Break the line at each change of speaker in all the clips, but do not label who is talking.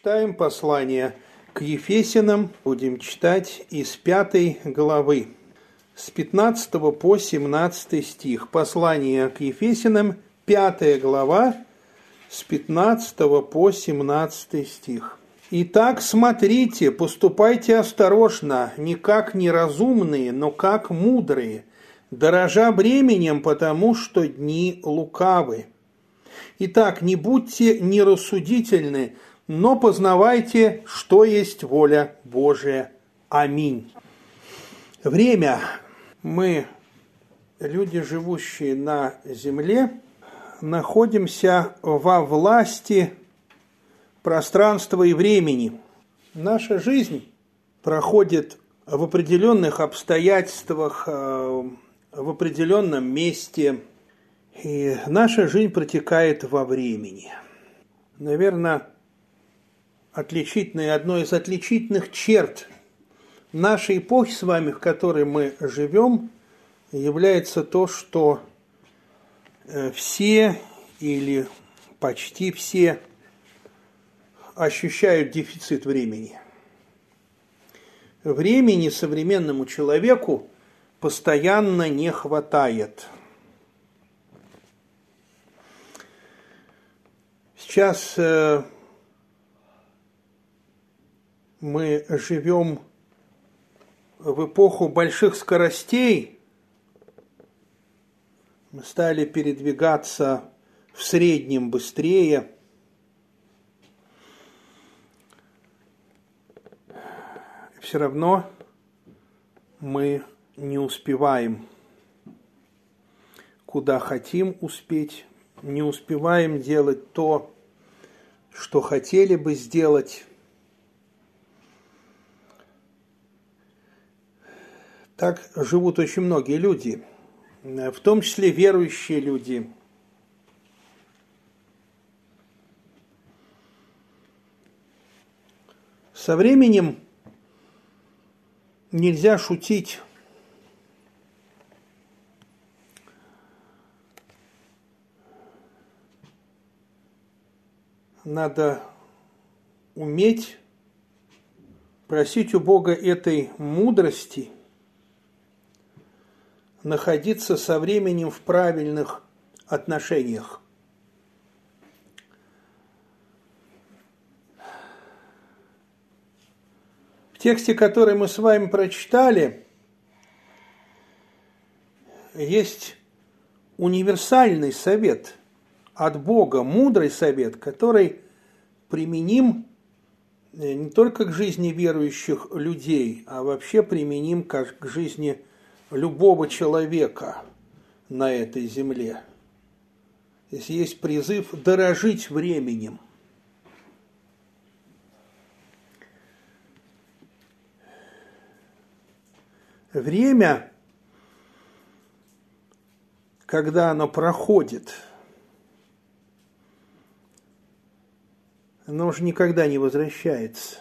Читаем послание к Ефесянам, будем читать из 5 главы, с 15 по 17 стих. Послание к Ефесянам, 5 глава, с 15 по 17 стих. «Итак, смотрите, поступайте осторожно, не как неразумные, но как мудрые, дорожа временем, потому что дни лукавы. Итак, не будьте нерассудительны, но познавайте, что есть воля Божия. Аминь». Время. Мы, люди, живущие на земле, находимся во власти пространства и времени. Наша жизнь проходит в определенных обстоятельствах, в определенном месте, и наша жизнь протекает во времени. Наверное, одной из отличительных черт нашей эпохи с вами, в которой мы живем, является то, что все или почти все ощущают дефицит времени. Времени современному человеку постоянно не хватает. Сейчас мы живем в эпоху больших скоростей. Мы стали передвигаться в среднем быстрее. Все равно мы не успеваем, куда хотим успеть, не успеваем делать то, что хотели бы сделать. Так живут очень многие люди, в том числе верующие люди. Со временем нельзя шутить. Надо уметь просить у Бога этой мудрости, находиться со временем в правильных отношениях. В тексте, который мы с вами прочитали, есть универсальный совет от Бога, мудрый совет, который применим не только к жизни верующих людей, а вообще применим к жизни любого человека на этой земле. Здесь есть призыв дорожить временем. Время, когда оно проходит, оно уже никогда не возвращается.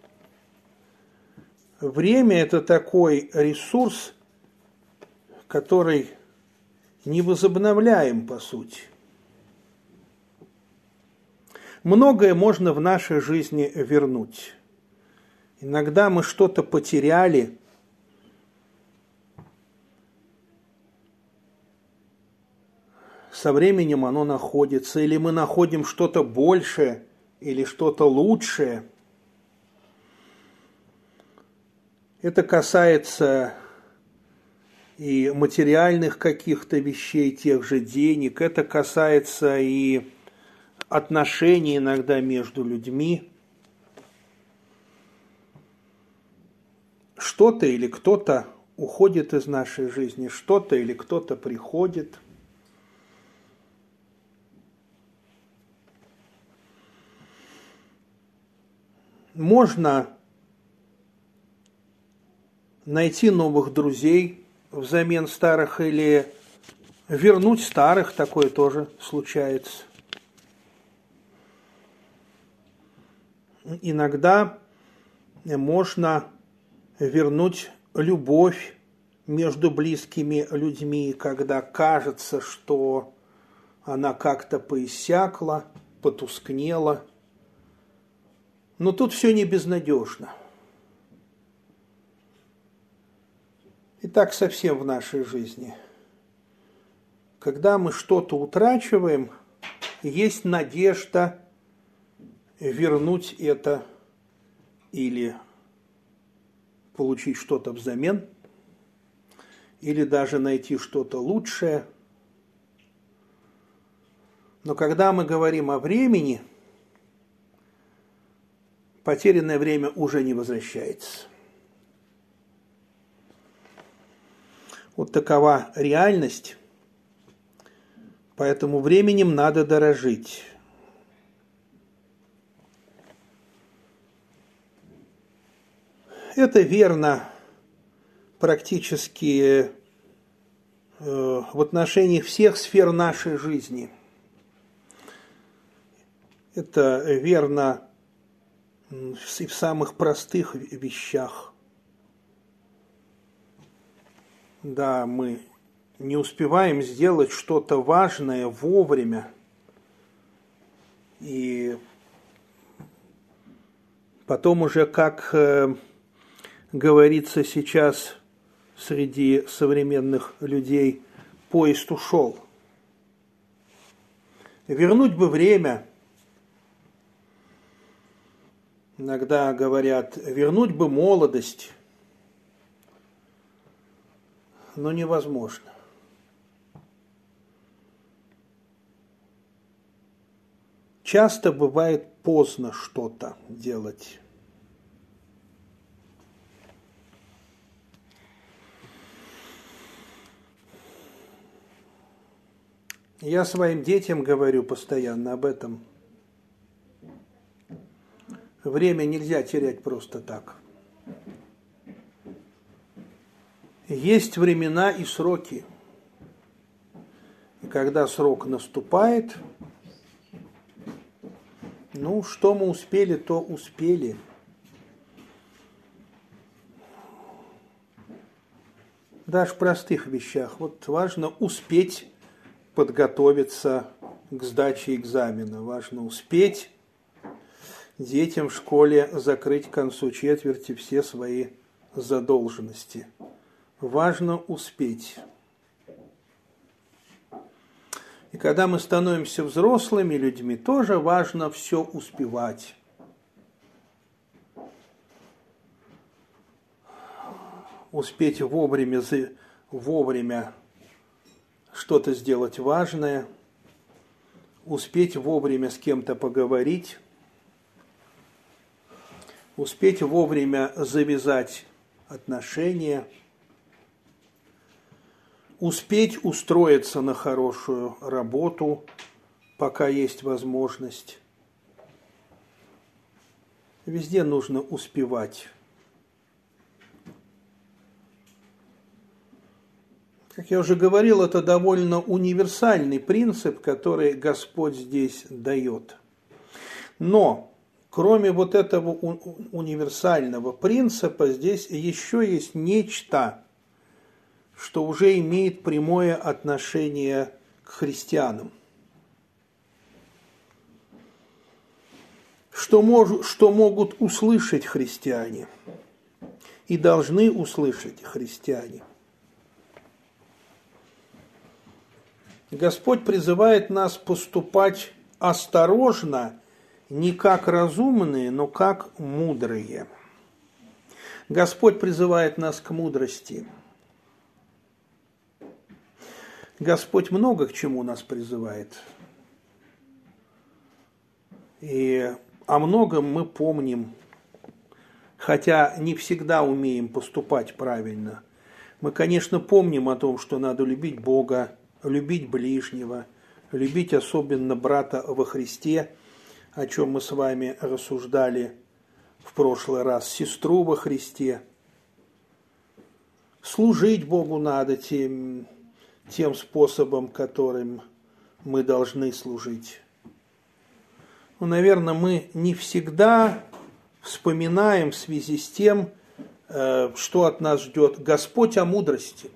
Время – это такой ресурс, который не возобновляем, по сути. Многое можно в нашей жизни вернуть. Иногда мы что-то потеряли, со временем оно находится, или мы находим что-то большее, или что-то лучшее. Это касается и материальных каких-то вещей, тех же денег. Это касается и отношений иногда между людьми. Что-то или кто-то уходит из нашей жизни, что-то или кто-то приходит. Можно найти новых друзей взамен старых или вернуть старых, такое тоже случается. Иногда можно вернуть любовь между близкими людьми, когда кажется, что она как-то поиссякла, потускнела. Но тут все не безнадежно. И так совсем в нашей жизни. Когда мы что-то утрачиваем, есть надежда вернуть это или получить что-то взамен, или даже найти что-то лучшее. Но когда мы говорим о времени, потерянное время уже не возвращается. Вот такова реальность, поэтому временем надо дорожить. Это верно практически в отношении всех сфер нашей жизни. Это верно и в самых простых вещах. Да, мы не успеваем сделать что-то важное вовремя. И потом уже, как говорится сейчас среди современных людей, поезд ушел. Вернуть бы время. Иногда говорят, вернуть бы молодость. Но невозможно. Часто бывает поздно что-то делать. Я своим детям говорю постоянно об этом. Время нельзя терять просто так. Есть времена и сроки. И когда срок наступает, что мы успели, то успели. Даже в простых вещах. Вот важно успеть подготовиться к сдаче экзамена. Важно успеть детям в школе закрыть к концу четверти все свои задолженности. Важно успеть. И когда мы становимся взрослыми людьми, тоже важно все успевать. Успеть вовремя что-то сделать важное, успеть вовремя с кем-то поговорить, успеть вовремя завязать отношения, успеть устроиться на хорошую работу, пока есть возможность. Везде нужно успевать. Как я уже говорил, это довольно универсальный принцип, который Господь здесь дает. Но, кроме вот этого универсального принципа, здесь еще есть нечто, что уже имеет прямое отношение к христианам. Что могут услышать христиане и должны услышать христиане. Господь призывает нас поступать осторожно, не как разумные, но как мудрые. Господь призывает нас к мудрости. Господь много к чему нас призывает. И о многом мы помним, хотя не всегда умеем поступать правильно. Мы, конечно, помним о том, что надо любить Бога, любить ближнего, любить особенно брата во Христе, о чем мы с вами рассуждали в прошлый раз, сестру во Христе. Служить Богу надо тем способом, которым мы должны служить. Наверное, мы не всегда вспоминаем в связи с тем, что от нас ждет Господь о мудрости.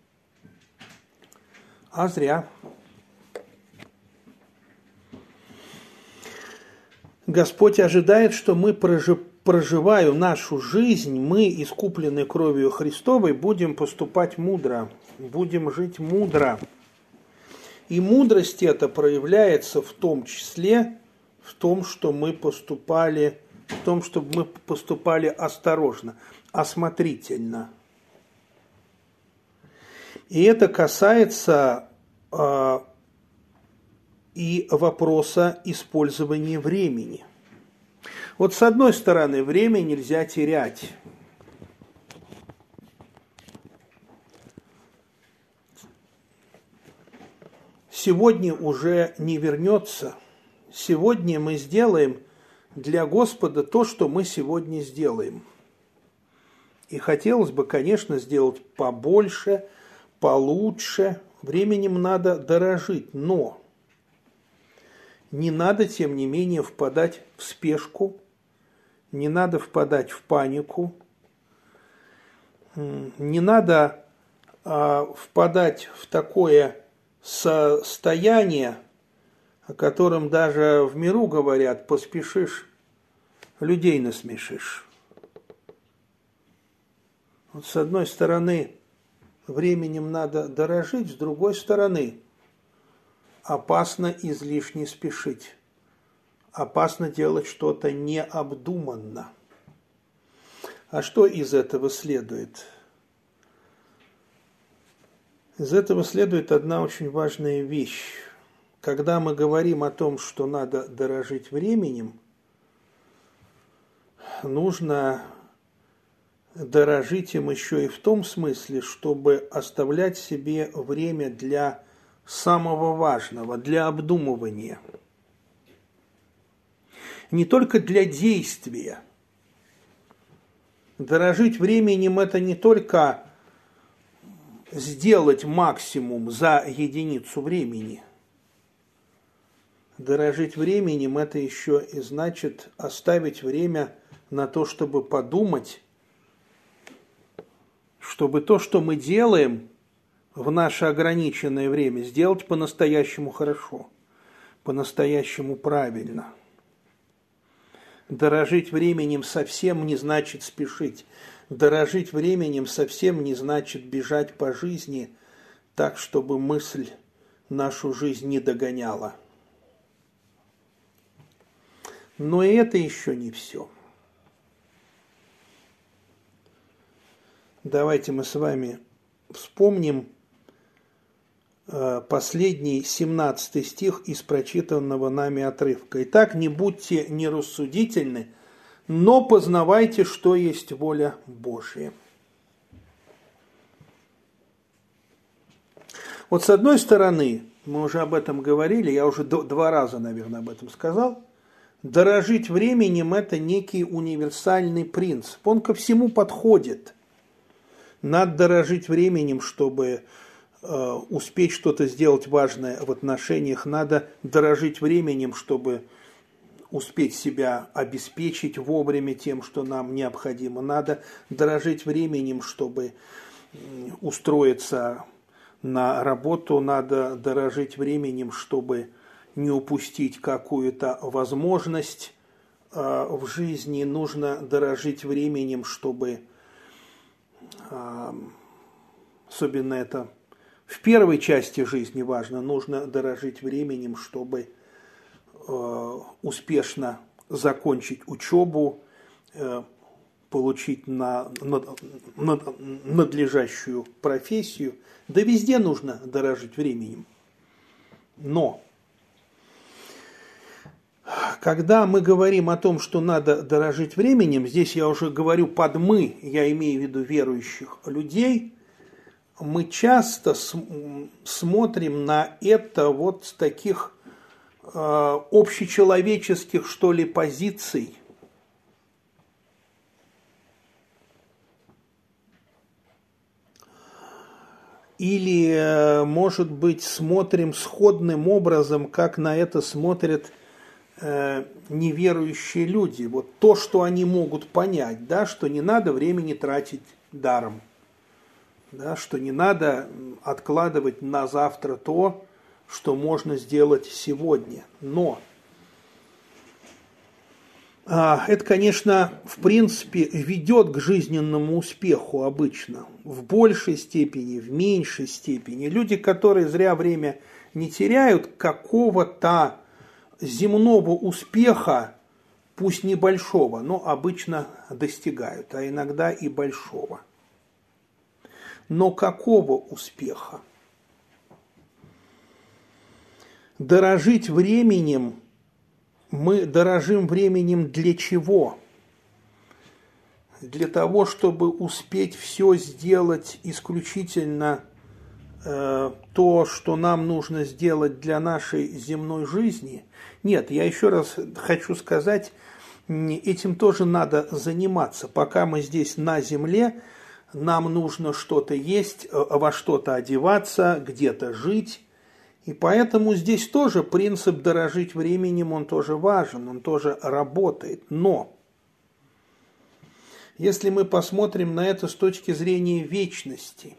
А зря. Господь ожидает, что мы, проживая нашу жизнь, мы, искупленные кровью Христовой, будем поступать мудро, будем жить мудро. И мудрость эта проявляется в том числе в том, что мы поступали, в том, чтобы мы поступали осторожно, осмотрительно. И это касается и вопроса использования времени. Вот с одной стороны, время нельзя терять. Сегодня уже не вернется. Сегодня мы сделаем для Господа то, что мы сегодня сделаем. И хотелось бы, конечно, сделать побольше, получше. Временем надо дорожить, но не надо, тем не менее, впадать в спешку, не надо впадать в панику, не надо впадать в такое состояние, о котором даже в миру говорят: поспешишь, людей насмешишь. Вот с одной стороны, временем надо дорожить, с другой стороны, опасно излишне спешить, опасно делать что-то необдуманно. А что из этого следует? Из этого следует одна очень важная вещь. Когда мы говорим о том, что надо дорожить временем, нужно дорожить им еще и в том смысле, чтобы оставлять себе время для самого важного, для обдумывания. Не только для действия. Дорожить временем – это не только сделать максимум за единицу времени. Дорожить временем – это еще и значит оставить время на то, чтобы подумать, чтобы то, что мы делаем в наше ограниченное время, сделать по-настоящему хорошо, по-настоящему правильно. Дорожить временем совсем не значит спешить. Дорожить временем совсем не значит бежать по жизни так, чтобы мысль нашу жизнь не догоняла. Но и это еще не все. Давайте мы с вами вспомним последний 17 стих из прочитанного нами отрывка. «Итак, не будьте нерассудительны, но познавайте, что есть воля Божья». Вот с одной стороны, мы уже об этом говорили, я уже 2 раза, наверное, об этом сказал, дорожить временем – это некий универсальный принцип, он ко всему подходит. Надо дорожить временем, чтобы успеть что-то сделать важное в отношениях, надо дорожить временем, чтобы успеть себя обеспечить вовремя тем, что нам необходимо. Надо дорожить временем, чтобы устроиться на работу. Надо дорожить временем, чтобы не упустить какую-то возможность в жизни. Нужно дорожить временем, чтобы, особенно это в первой части жизни важно, нужно дорожить временем, чтобы успешно закончить учебу, получить надлежащую профессию. Да везде нужно дорожить временем. Но когда мы говорим о том, что надо дорожить временем, здесь я уже говорю под «мы», я имею в виду верующих людей, мы часто смотрим на это вот с таких общечеловеческих, что ли, позиций. Или, может быть, смотрим сходным образом, как на это смотрят неверующие люди. Вот то, что они могут понять, да, что не надо времени тратить даром. Да, что не надо откладывать на завтра то, что можно сделать сегодня. Но Это, конечно, в принципе, ведет к жизненному успеху обычно. В большей степени, в меньшей степени. Люди, которые зря время не теряют, какого-то земного успеха, пусть небольшого, но обычно достигают, а иногда и большого. Но какого успеха? Дорожить временем, мы дорожим временем для чего? Для того, чтобы успеть все сделать исключительно то, что нам нужно сделать для нашей земной жизни? Нет, я еще раз хочу сказать, этим тоже надо заниматься. Пока мы здесь на земле, нам нужно что-то есть, во что-то одеваться, где-то жить. И поэтому здесь тоже принцип дорожить временем, он тоже важен, он тоже работает. Но если мы посмотрим на это с точки зрения вечности,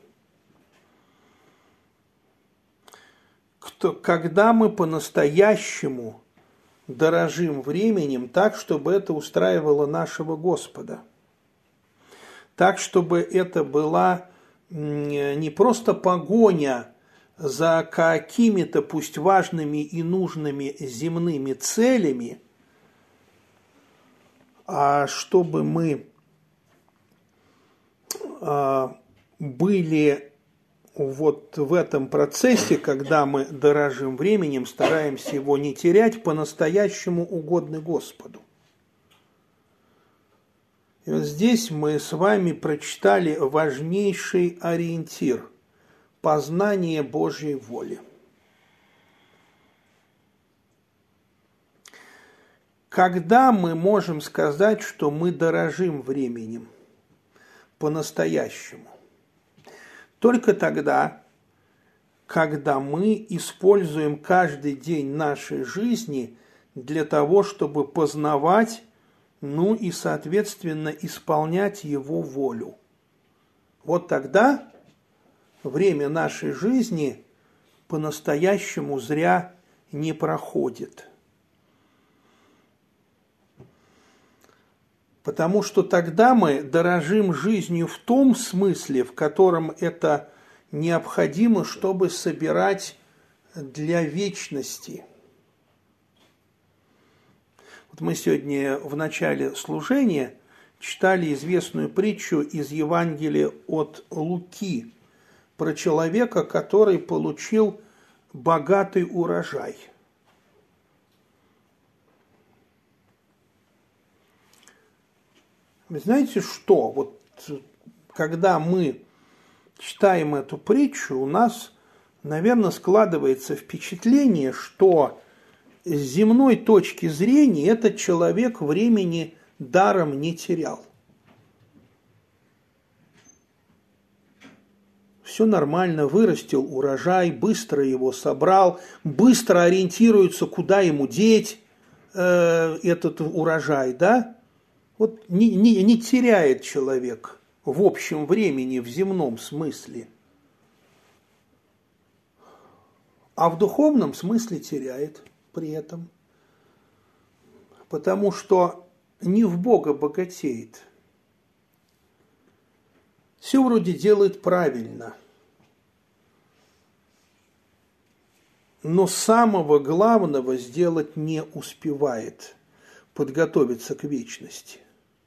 когда мы по-настоящему дорожим временем так, чтобы это устраивало нашего Господа, так, чтобы это была не просто погоня за какими-то, пусть важными и нужными земными целями, а чтобы мы были вот в этом процессе, когда мы дорожим временем, стараемся его не терять, по-настоящему угодны Господу. И вот здесь мы с вами прочитали важнейший ориентир – познание Божьей воли. Когда мы можем сказать, что мы дорожим временем по-настоящему? Только тогда, когда мы используем каждый день нашей жизни для того, чтобы познавать, ну и, соответственно, исполнять Его волю. Вот тогда время нашей жизни по-настоящему зря не проходит. Потому что тогда мы дорожим жизнью в том смысле, в котором это необходимо, чтобы собирать для вечности. Вот мы сегодня в начале служения читали известную притчу из Евангелия от Луки про человека, который получил богатый урожай. Вы знаете что? Вот когда мы читаем эту притчу, у нас, наверное, складывается впечатление, что с земной точки зрения этот человек времени даром не терял. Все нормально, вырастил урожай, быстро его собрал, быстро ориентируется, куда ему деть этот урожай, да? Вот не теряет человек в общем времени, в земном смысле, а в духовном смысле теряет при этом, потому что не в Бога богатеет. Все вроде делает правильно, но самого главного сделать не успевает, подготовиться к вечности.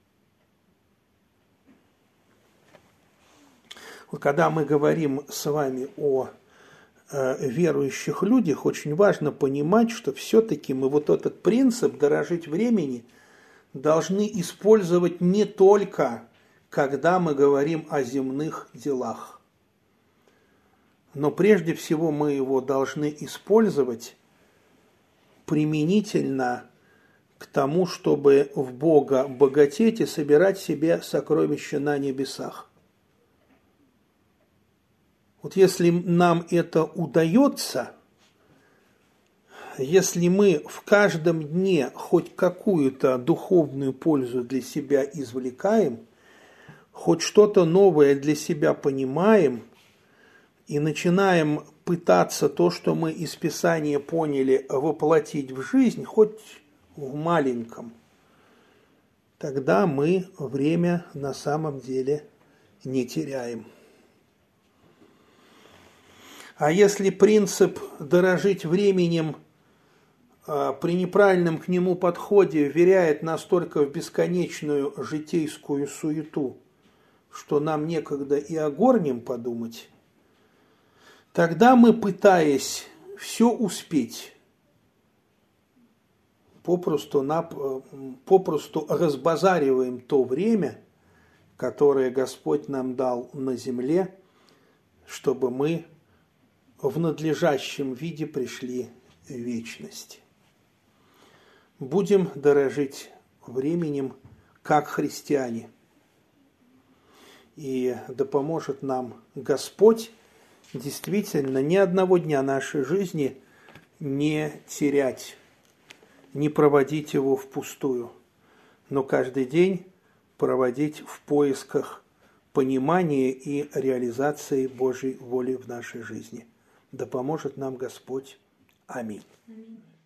Вот когда мы говорим с вами о верующих людях, очень важно понимать, что все-таки мы вот этот принцип дорожить времени должны использовать не только, когда мы говорим о земных делах, но прежде всего мы его должны использовать применительно к тому, чтобы в Бога богатеть и собирать себе сокровища на небесах. Вот если нам это удается, если мы в каждом дне хоть какую-то духовную пользу для себя извлекаем, хоть что-то новое для себя понимаем и начинаем пытаться то, что мы из Писания поняли, воплотить в жизнь, хоть в маленьком, тогда мы время на самом деле не теряем. А если принцип дорожить временем при неправильном к нему подходе вверяет настолько в бесконечную житейскую суету, что нам некогда и о горнем подумать, тогда мы, пытаясь все успеть, попросту разбазариваем то время, которое Господь нам дал на земле, чтобы мы в надлежащем виде пришли в вечность. Будем дорожить временем, как христиане. И да поможет нам Господь действительно ни одного дня нашей жизни не терять, не проводить его впустую, но каждый день проводить в поисках понимания и реализации Божьей воли в нашей жизни. Да поможет нам Господь. Аминь.